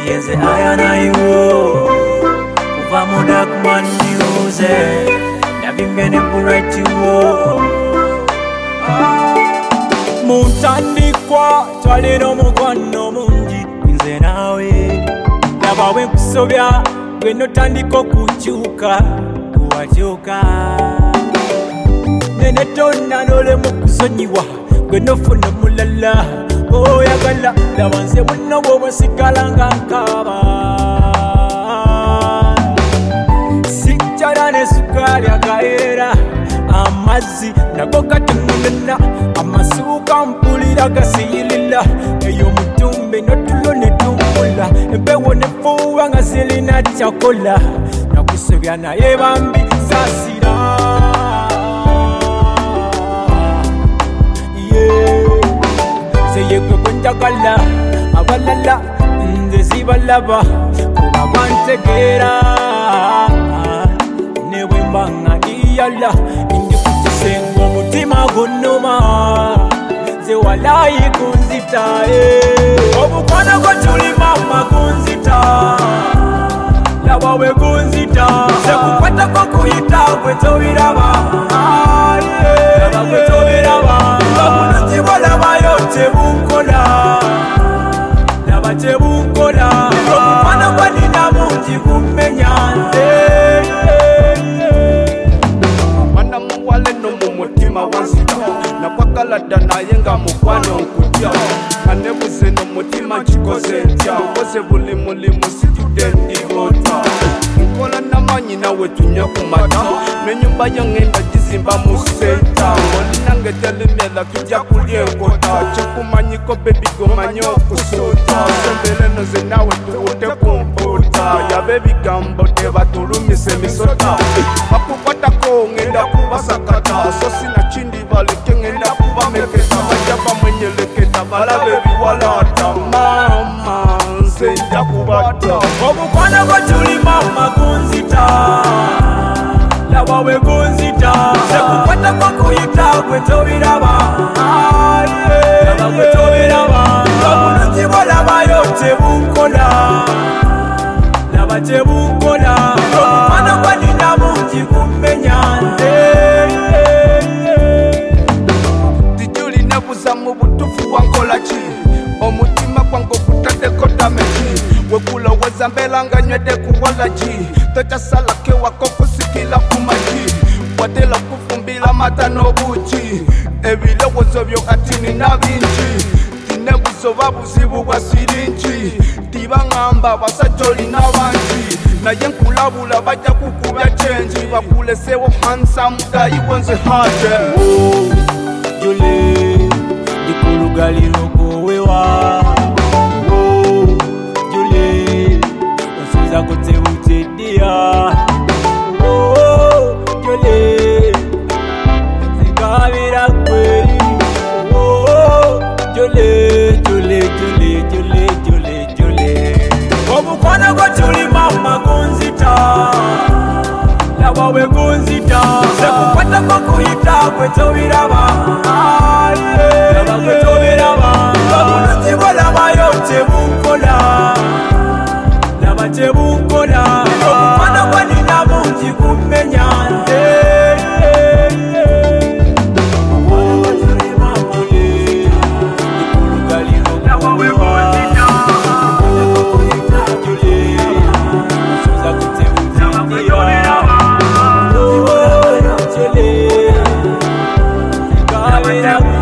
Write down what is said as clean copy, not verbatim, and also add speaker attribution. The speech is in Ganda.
Speaker 1: yenze ayana iwo kuva mu Darkman News nabimene bright iwo muntandikwa twalira omukwano mungi nze naawe laba bwe nkusobya gwe notandika okukyuka kuwakyuka nene tonna nolemu kusonyiwa gwe nofuna mulala oyagala laba nze buno bwobwesigala nga nkaaba sikyala ne sukaali akaera amazzi nago gatununana amasuuka mpulira gasiyirira eyo mutumbe notulo netumbula empewo nefuuwa nga zirina kyakola nakusobya naye bambi sasira zeyegwe kwenjagala abalala nze zibalaba kuba bantegeera nebwembanga iyala indikukisenga omutima gunnuma nze walayi kunzita omukwano gwo tuli mama kunzita laba we kunzita sekukwatako kuyita gwe tobiraba laba gwe tobiraba babulungi bolabayo tebunkola laba tebunkola omukwano gwa nina mungi gummenya nze
Speaker 2: mwana muwale no mu mutima wanzita nakwagaladda naye nga mukwano nkutya kanebuze no mutima kikoze ntya ukoze buli mulimu situde ndibota nkola namanyi nawe tunya ku mata nenyumba yangenda gizimba mu senta olinange telemela tujja kulya enkota kyekumanyiko bebi gomanyi okusuuta sembere noze nawe tuwute ku mpuuta yabe ebigambo tebatulumise emisota bakukwatako ngenda kubasakata so sinakindi baleke ngenda kubameketa bajja bamwenyeleketa balabe ebiwalata mama nze nja kubata
Speaker 1: omukwano gwo tuli mama kunzita laba we kunzita sekukwatako kuyita gwe tobiraba laba gwe tobiraba obulungi bolabayo tebunkola laba tebunkola omukwano gwa nina mungi gummenya nze
Speaker 2: tijuli nebuza mu butufu wankola ki omutima gwange ogutaddeko dameki wekulowooza mbeera nga nywedde kuwala ki tokyasalako ewaka okusikira ku magi watera okufumbira mata n'obuki ebirowoozo byo kati nina bingi tinebuza oba buzibu bwa siringi tibaŋŋamba abasajja olina bangi naye nkulabula bajja kukubya kyengi bakuleseewo handsome guy wonze hate
Speaker 1: jule dikulugaliro kowewa jule osuza kutebuteddia jule zikabira kweri jule jule jule jule jule jule omukwano gwo tuli mama kunzita laba we kunzita sekukwatako kuyita gwe tobiraba laba gwe tobiraba babulungi bolabayo tebunkola laba tebunkola omukwano gwa nina mungi gummenya nze Yeah.